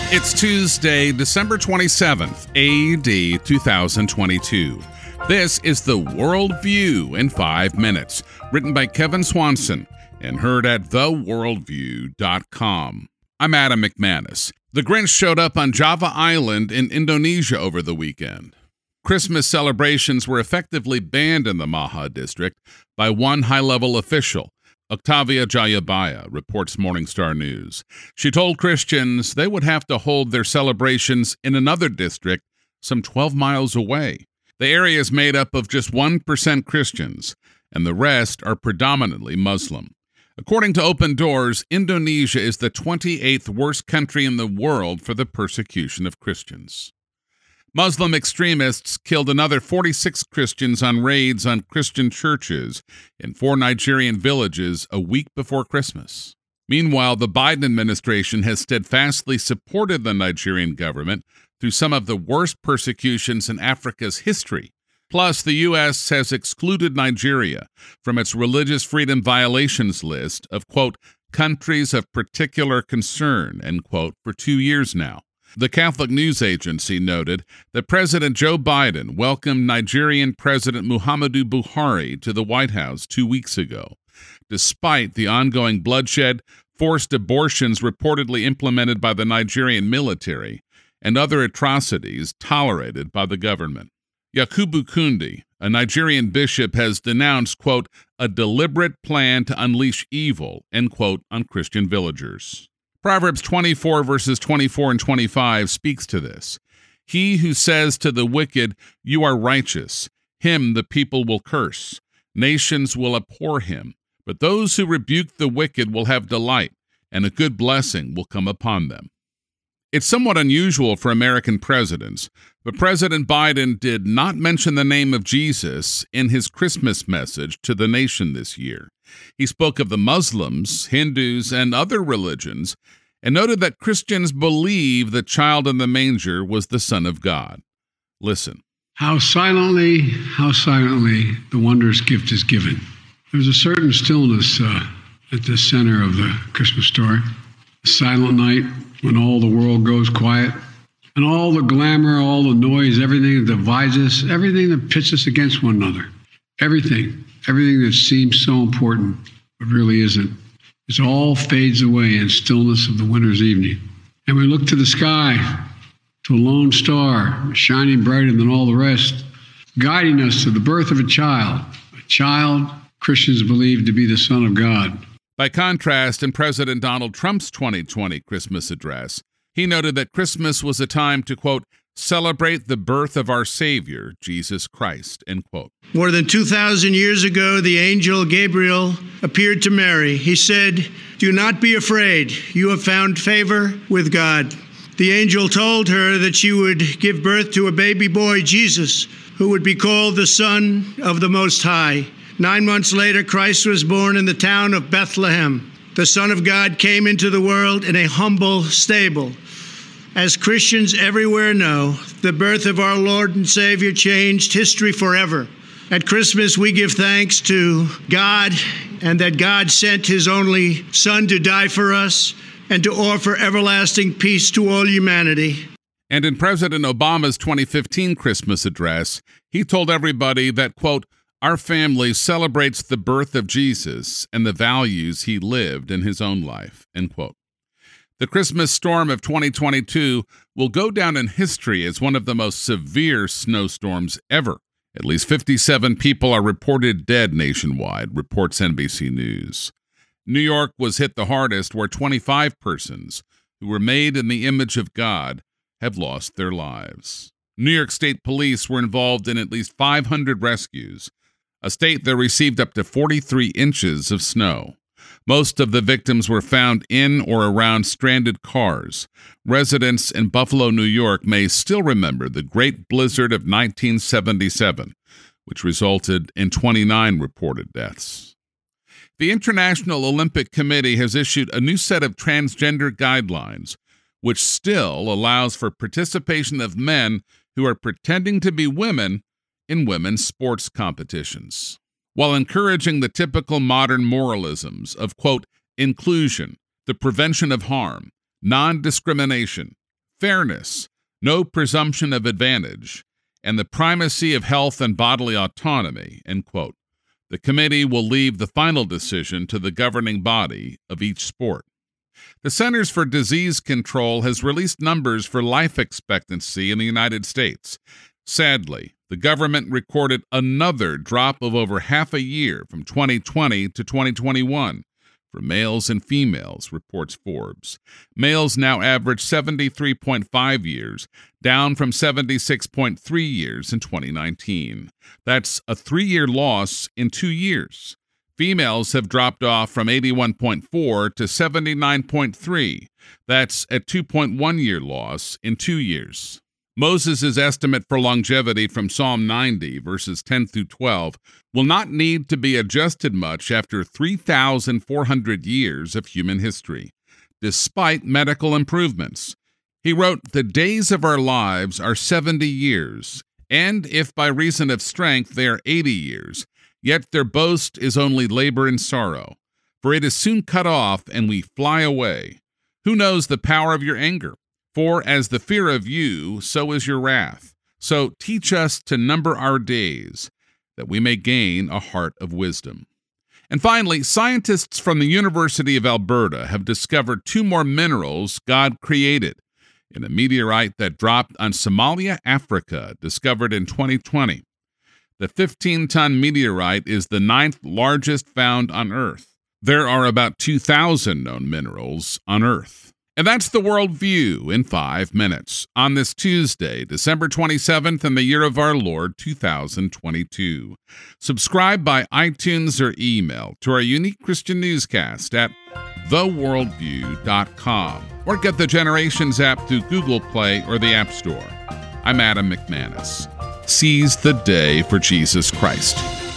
It's Tuesday, December 27th, AD 2022. This is the World View in 5 minutes, written by Kevin Swanson and heard at theworldview.com. I'm Adam McManus. The Grinch showed up on Java Island in Indonesia over the weekend. Christmas celebrations were effectively banned in the Maha district by one high-level official. Octavia Jayabaya reports Morningstar News. She told Christians they would have to hold their celebrations in another district some 12 miles away. The area is made up of just 1% Christians, and the rest are predominantly Muslim. According to Open Doors, Indonesia is the 28th worst country in the world for the persecution of Christians. Muslim extremists killed another 46 Christians on raids on Christian churches in 4 Nigerian villages a week before Christmas. Meanwhile, the Biden administration has steadfastly supported the Nigerian government through some of the worst persecutions in Africa's history. Plus, the U.S. has excluded Nigeria from its religious freedom violations list of, quote, countries of particular concern, end quote, for 2 years now. The Catholic News Agency noted that President Joe Biden welcomed Nigerian President Muhammadu Buhari to the White House 2 weeks ago, despite the ongoing bloodshed, forced abortions reportedly implemented by the Nigerian military, and other atrocities tolerated by the government. Yakubu Kundi, a Nigerian bishop, has denounced, quote, a deliberate plan to unleash evil, end quote, on Christian villagers. Proverbs 24 verses 24 and 25 speaks to this. He who says to the wicked, you are righteous, him the people will curse. Nations will abhor him. But those who rebuke the wicked will have delight, and a good blessing will come upon them. It's somewhat unusual for American presidents, but President Biden did not mention the name of Jesus in his Christmas message to the nation this year. He spoke of the Muslims, Hindus, and other religions, and noted that Christians believe the child in the manger was the Son of God. Listen. How silently the wondrous gift is given. There's a certain stillness at the center of the Christmas story. A silent night when all the world goes quiet, and all the glamour, all the noise, everything that divides us, everything that pits us against one another, everything that seems so important but really isn't, it all fades away in stillness of the winter's evening. And we look to the sky, to a lone star, shining brighter than all the rest, guiding us to the birth of a child Christians believe to be the Son of God. By contrast, in President Donald Trump's 2020 Christmas address, he noted that Christmas was a time to, quote, celebrate the birth of our Savior, Jesus Christ, end quote. More than 2,000 years ago, the angel Gabriel appeared to Mary. He said, do not be afraid. You have found favor with God. The angel told her that she would give birth to a baby boy, Jesus, who would be called the Son of the Most High. 9 months later, Christ was born in the town of Bethlehem. The Son of God came into the world in a humble stable. As Christians everywhere know, the birth of our Lord and Savior changed history forever. At Christmas, we give thanks to God and that God sent his only Son to die for us and to offer everlasting peace to all humanity. And in President Obama's 2015 Christmas address, he told everybody that, quote, our family celebrates the birth of Jesus and the values he lived in his own life, end quote. The Christmas storm of 2022 will go down in history as one of the most severe snowstorms ever. At least 57 people are reported dead nationwide, reports NBC News. New York was hit the hardest, where 25 persons who were made in the image of God have lost their lives. New York State Police were involved in at least 500 rescues, a state that received up to 43 inches of snow. Most of the victims were found in or around stranded cars. Residents in Buffalo, New York may still remember the Great Blizzard of 1977, which resulted in 29 reported deaths. The International Olympic Committee has issued a new set of transgender guidelines, which still allows for participation of men who are pretending to be women in women's sports competitions, while encouraging the typical modern moralisms of, quote, inclusion, the prevention of harm, non-discrimination, fairness, no presumption of advantage, and the primacy of health and bodily autonomy, end quote. The committee will leave the final decision to the governing body of each sport. The Centers for Disease Control has released numbers for life expectancy in the United States. Sadly, the government recorded another drop of over half a year from 2020 to 2021 for males and females, reports Forbes. Males now average 73.5 years, down from 76.3 years in 2019. That's a 3-year loss in 2 years. Females have dropped off from 81.4 to 79.3. That's a 2.1-year loss in 2 years. Moses' estimate for longevity from Psalm 90, verses 10 through 12, will not need to be adjusted much after 3,400 years of human history, despite medical improvements. He wrote, "The days of our lives are 70 years, and if by reason of strength they are 80 years, yet their boast is only labor and sorrow. For it is soon cut off, and we fly away. Who knows the power of your anger? For as the fear of you, so is your wrath. So teach us to number our days, that we may gain a heart of wisdom." And finally, scientists from the University of Alberta have discovered 2 more minerals God created in a meteorite that dropped on Somalia, Africa, discovered in 2020. The 15-ton meteorite is the 9th largest found on Earth. There are about 2,000 known minerals on Earth. And that's the World View in 5 minutes on this Tuesday, December 27th, in the year of our Lord, 2022. Subscribe by iTunes or email to our unique Christian newscast at theworldview.com or get the Generations app through Google Play or the App Store. I'm Adam McManus. Seize the day for Jesus Christ.